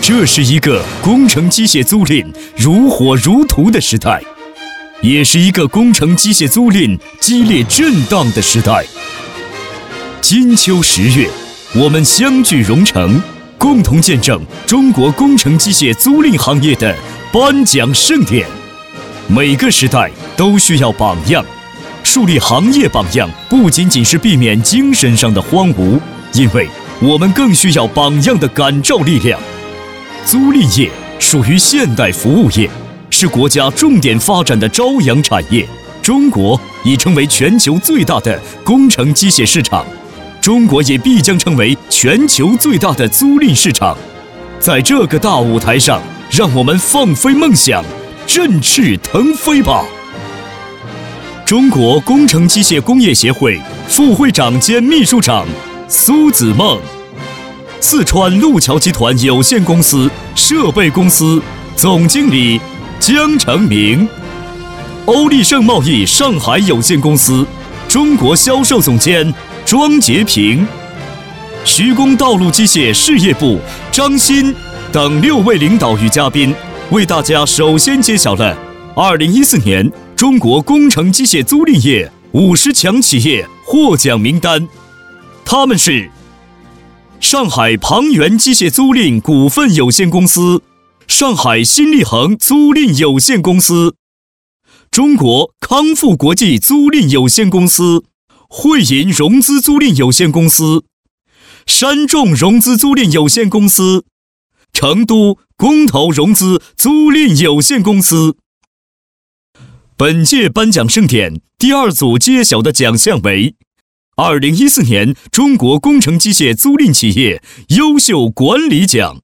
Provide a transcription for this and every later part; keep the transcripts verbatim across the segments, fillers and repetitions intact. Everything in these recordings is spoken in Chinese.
这是一个工程机械租赁如火如荼的时代，也是一个工程机械租赁激烈震荡的时代。金秋十月，我们相聚蓉城，共同见证中国工程机械租赁行业的颁奖盛典。每个时代都需要榜样，树立行业榜样不仅仅是避免精神上的荒芜，因为我们更需要榜样的感召力量。租赁业属于现代服务业，是国家重点发展的朝阳产业。中国已成为全球最大的工程机械市场，中国也必将成为全球最大的租赁市场。在这个大舞台上，让我们放飞梦想，振翅腾飞吧！中国工程机械工业协会副会长兼秘书长苏子梦，四川路桥集团有限公司设备公司总经理江成明，欧力盛贸易上海有限公司中国销售总监庄杰平，徐工道路机械事业部张鑫等六位领导与嘉宾，为大家首先揭晓了二零一四年中国工程机械租赁业五十强企业获奖名单。他们是上海庞源机械租赁股份有限公司、上海新力恒租赁有限公司、中国康富国际租赁有限公司、汇银融资租赁有限公司、山众融资租赁有限公司、成都工投融资租赁有限公司。本届颁奖盛典第二组揭晓的奖项为二零一四年中国工程机械租赁企业优秀管理奖。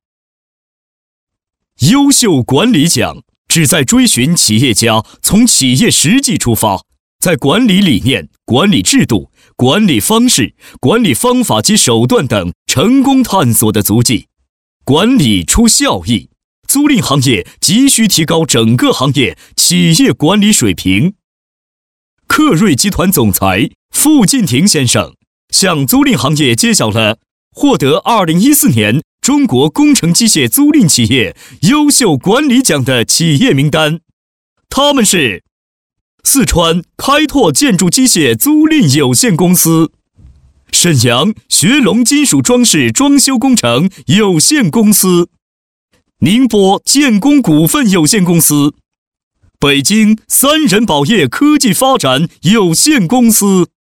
优秀管理奖旨在追寻企业家从企业实际出发，在管理理念、管理制度、管理方式、管理方法及手段等成功探索的足迹。管理出效益，租赁行业急需提高整个行业企业管理水平。克瑞集团总裁傅进廷先生向租赁行业揭晓了获得二零一四年中国工程机械租赁企业优秀管理奖的企业名单。他们是四川开拓建筑机械租赁有限公司、沈阳学龙金属装饰装修工程有限公司、宁波建工股份有限公司、北京三人保业科技发展有限公司。